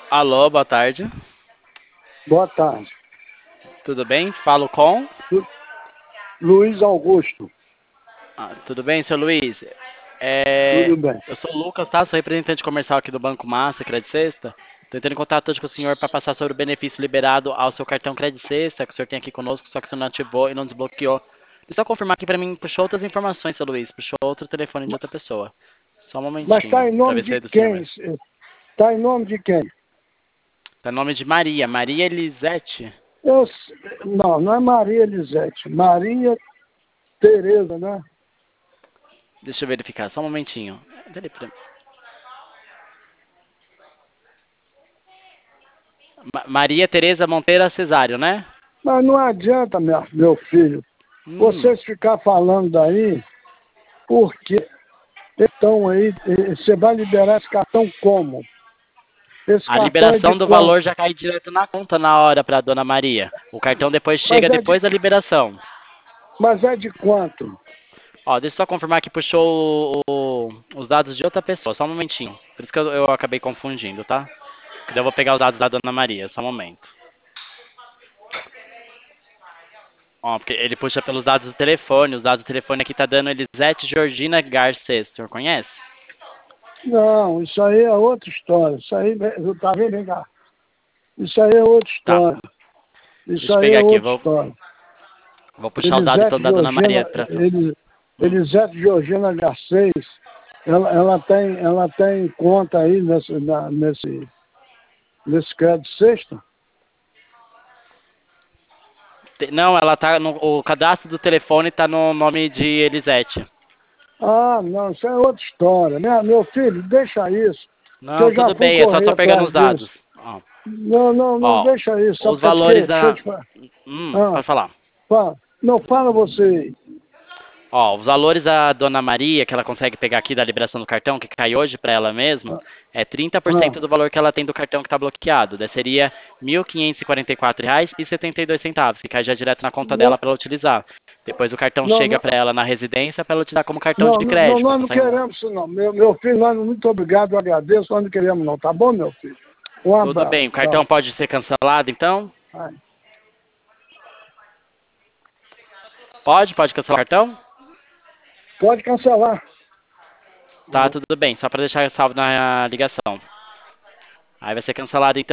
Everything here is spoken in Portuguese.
Alô, boa tarde. Boa tarde. Tudo bem? Falo com? Lu- Luiz Augusto, Tudo bem, seu Luiz? tudo bem. Eu sou o Lucas, tá? Sou representante comercial aqui do Banco Massa, Crédito Sexta. Estou entrando em contato hoje com o senhor para passar sobre o benefício liberado ao seu cartão Crédito Sexta, que o senhor tem aqui conosco, só que o senhor não ativou e não desbloqueou. Deixa eu só confirmar aqui para mim, puxou outras informações, seu Luiz. Puxou outro telefone de outra pessoa. Só um Mas está momentinho, em para nome ver se de é do senhor quem? mesmo. Está em nome de quem? Tá nome de Maria, Maria Elisete. Não, não é Maria Elisete. Maria Tereza, né? Deixa eu verificar, só um momentinho. Maria Tereza Monteira Cesário, né? Mas não adianta, meu filho, Hum. vocês ficar falando daí, porque estão aí, você vai liberar esse cartão como? Esse A cartão é de liberação do quanto? valor já cai direto na conta na hora para dona Maria. O cartão depois Mas chega é de, depois da liberação. mas é de quanto? Ó, deixa eu só confirmar que puxou os dados de outra pessoa, só um momentinho. Por isso que eu acabei confundindo, tá? Que daí eu vou pegar os dados da dona Maria, só um momento. Ó, porque ele puxa pelos dados do telefone, os dados do telefone aqui tá dando Elisete Georgina Garcês, o senhor conhece? Não, isso aí é outra história. Isso aí, tá vendo? Vem cá. Isso aí é outra Tá, história. Isso deixa eu aí pegar é aqui, outra história. vou puxar os dados então Elisete da dona Maria Georgina, pra... Hum. Elisete Georgina Garcês, ela tem conta aí nesse crédito sexta? Não, ela tá no... O cadastro do telefone tá no nome de Elisete. Ah, não, isso é outra história. Meu filho, deixa isso, que Não, eu já tudo fui bem, é só correr tô pegando atrás os disso. dados. Ó, Não, não, não, ó, deixa isso. os Sabe por quê? valores Deixa eu da. te falar. Pode falar. Fala. Não, fala você aí. Ó, os valores da dona Maria, que ela consegue pegar aqui da liberação do cartão, que cai hoje para ela mesma, é trinta por Ah, cento do valor que ela tem do cartão que está bloqueado. Daí seria R$ 1.544,72, que cai já direto na conta dela não, para ela utilizar. Depois o cartão não, chega não. para ela na residência para ela utilizar como cartão Não, de não, não, crédito. nós não queremos isso não. Meu filho, nós muito obrigado, eu agradeço, nós não queremos não, tá bom, meu filho? Um Tudo abraço, bem, o cartão tchau. pode ser cancelado então? Ai. Pode cancelar o cartão? Pode cancelar. Tá, tudo bem, só para deixar salvo na ligação. Aí vai ser cancelado então.